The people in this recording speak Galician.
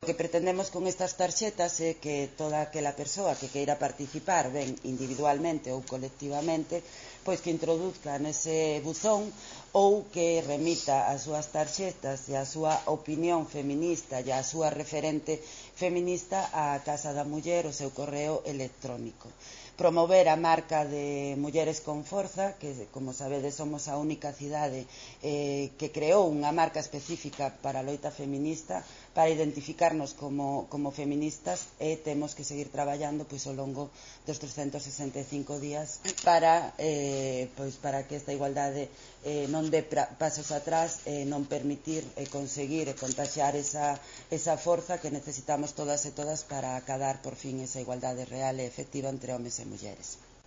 que pretendemos con estas tarxetas é que toda aquela persoa que queira participar, ben individualmente ou colectivamente, pois que introduzca nese buzón ou que remita as súas tarxetas e a súa opinión feminista e a súa referente feminista á Casa da Muller, o seu correo electrónico. Promover a marca de Mulleres con Forza, que, como sabedes, somos a única cidade que creou unha marca específica para a loita feminista, para identificarnos como feministas, e temos que seguir traballando pois ao longo dos 365 días para que esta igualdade non dé pasos atrás, non permitir conseguir e contaxiar esa forza que necesitamos todas e todas para acadar por fin esa igualdade real e efectiva entre homes e mulleres.